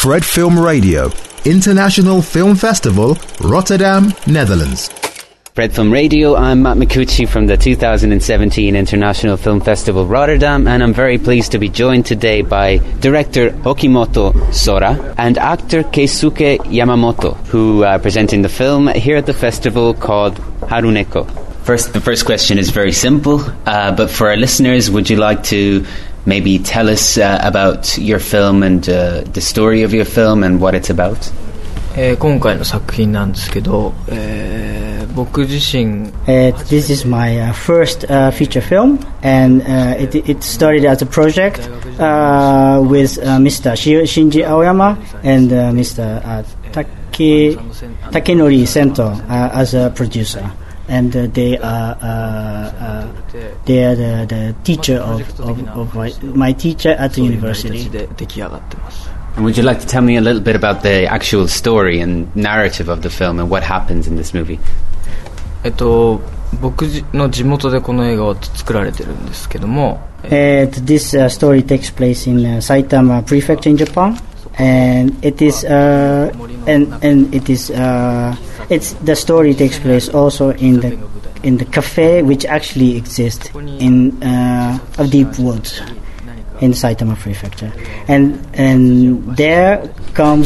Fred Film Radio, International Film Festival, Rotterdam, Netherlands. Fred Film Radio, I'm Matt Micucci from the 2017 International Film Festival Rotterdam, and I'm very pleased to be joined today by director Okimoto Sora and actor Keisuke Yamamoto, who are presenting the film here at the festival called Haruneko. The first question is very simple, but for our listeners, would you like to maybe tell us about your film and the story of your film and what it's about? 今回の作品なんですけど、僕自身 This is my first feature film, and it started as a project with Mr. Shinji Aoyama and Mr. Takenori Sento as a producer. And they are the teacher of my teacher at the university. And would you like to tell me a little bit about the actual story and narrative of the film and what happens in this movie? 僕の地元でこの映画は作られてるんですけども、 This story takes place in Saitama Prefecture in Japan, and it is it's the story takes place also in the cafe which actually exists in a deep woods in Saitama Prefecture, and there come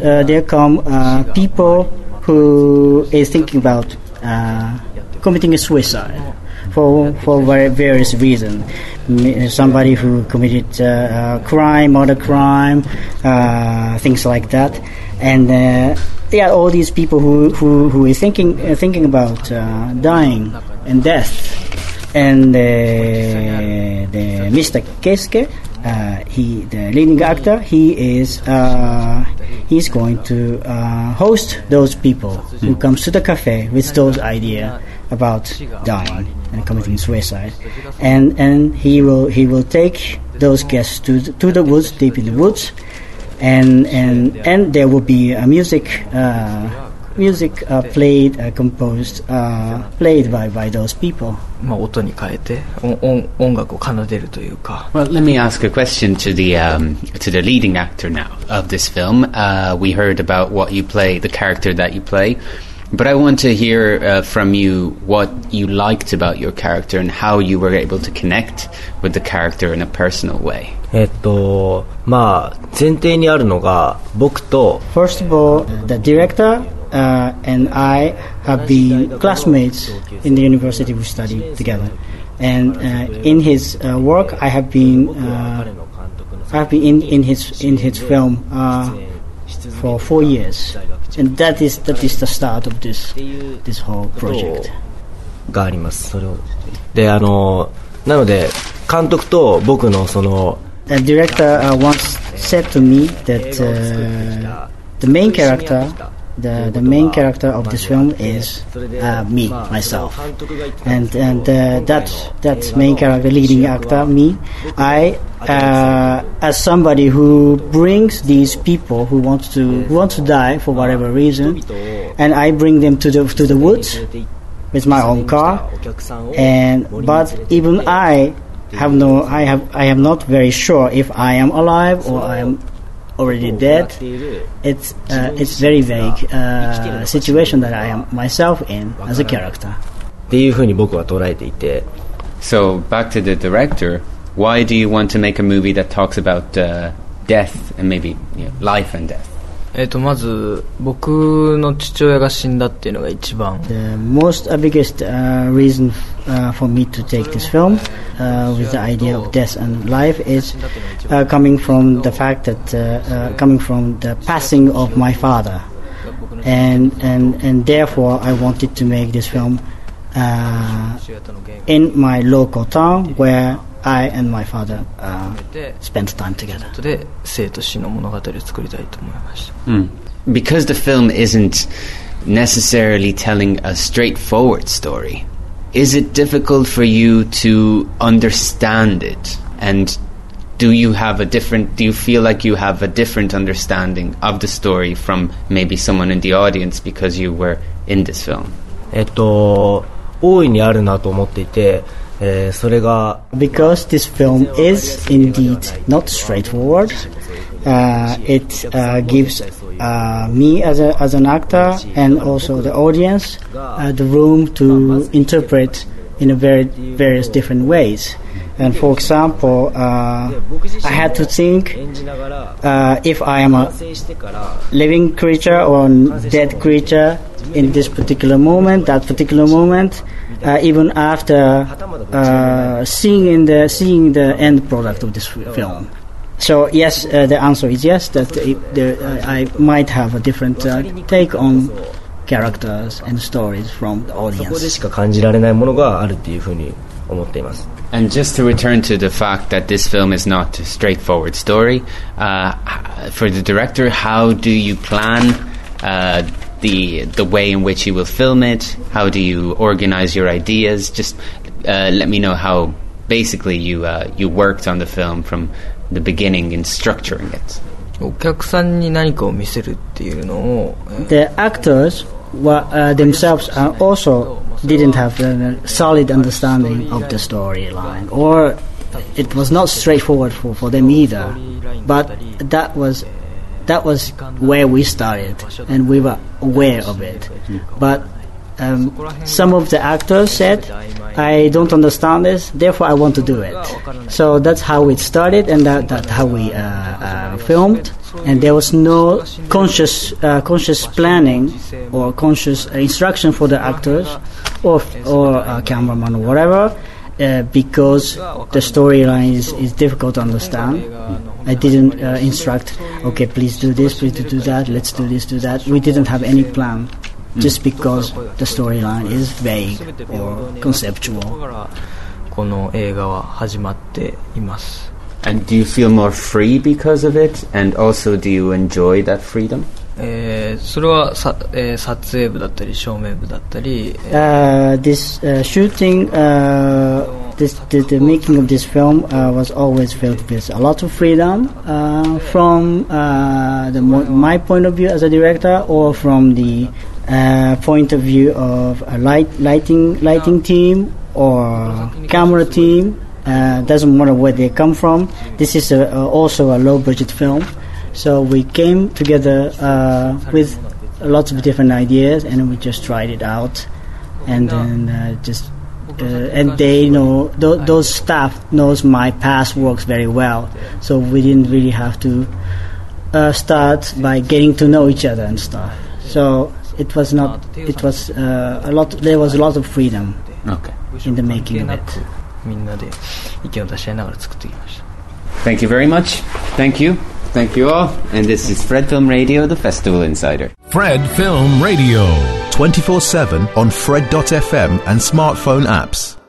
people who is thinking about committing a suicide for various reasons. Somebody who committed murder crime, things like that, and all these people who is thinking about dying and death, and the Mr. Keisuke, the leading actor, he's going to host those people who comes to the cafe with those ideas about dying and committing suicide, and he will take those guests to the woods, deep in the woods, and there will be a music played, composed, played by those people. 音に変えて音楽を奏でるというか。 Well, let me ask a question to the leading actor now of this film. We heard about what you play, the character that you play, but I want to hear from you what you liked about your character and how you were able to connect with the character in a personal way. まあ前提にあるのが僕と First of all, the director and I have been classmates in the university. We studied together, and in his work, I have been in his film for 4 years, and that is the start of this whole project. があります。それをでなので監督と僕のその The director once said to me that the main character of this film is me, myself, and that main character, leading actor, me, I as somebody who brings these people who want to die for whatever reason, and I bring them to the woods with my own car, but even I am not very sure if I am alive or I am already dead. It's very vague situation that I am myself in as a character. っていう風に僕は捉えていて。 So back to the director, why do you want to make a movie that talks about death and maybe life and death? まず僕の父親が死んだっていうのが一番。 The biggest reason for me to take this film with the idea of death and life is coming from the fact that coming from the passing of my father, and therefore I wanted to make this film in my local town where I and my father spent time together. で生と死の物語を作りたいと思いました。 Because the film isn't necessarily telling a straightforward story, is it difficult for you to understand it? And do you feel like you have a different understanding of the story from maybe someone in the audience because you were in this film? 大いにあるなと思っていて。それが Because this film is indeed not straightforward, it gives me as an actor and also the audience the room to interpret in a various different ways. And for example, I had to think if I am a living creature or dead creature in this particular moment, that particular moment, even after seeing the end product of this film. So yes, the answer is yes, that I might have a different take on characters and stories from the audience. そこでしか感じられないものがあるっていうふうに思っています。 And just to return to the fact that this film is not a straightforward story, for the director, how do you plan the way in which you will film it? How do you organize your ideas? Just let me know how basically you worked on the film from the beginning in structuring it. お客さんに何かを見せるっていうのを The actors themselves also didn't have a solid understanding of the storyline, or it was not straightforward for them either. But that was where we started, and we were aware of it. But some of the actors said, I don't understand this, therefore I want to do it. So that's how it started, and that's how we filmed. And there was no conscious planning or conscious instruction for the actors or cameraman or whatever, because the storyline is difficult to understand. I didn't instruct, okay, please do this, please do that, let's do this, do that. We didn't have any plan, just because the storyline is vague or conceptual. この映画は始まっています。 And do you feel more free because of it? And also, do you enjoy that freedom? それは撮影部だったり照明部だったり This shooting, the making of this film was always filled with a lot of freedom from my point of view as a director, or from the point of view of a lighting team or camera team. Doesn't matter where they come from. This is also a low-budget film, so we came together with lots of different ideas, and we just tried it out. And then and they know those staff knows my past works very well, so we didn't really have to start by getting to know each other and stuff. So it was not. It was a lot. There was a lot of freedom in the making of it. みんなで意見を出し合いながら作ってきました。 Thank you very much. Thank you. Thank you all. And this is Fred Film Radio, the Festival Insider. Fred Film Radio. 24/7 on Fred.fm and smartphone apps.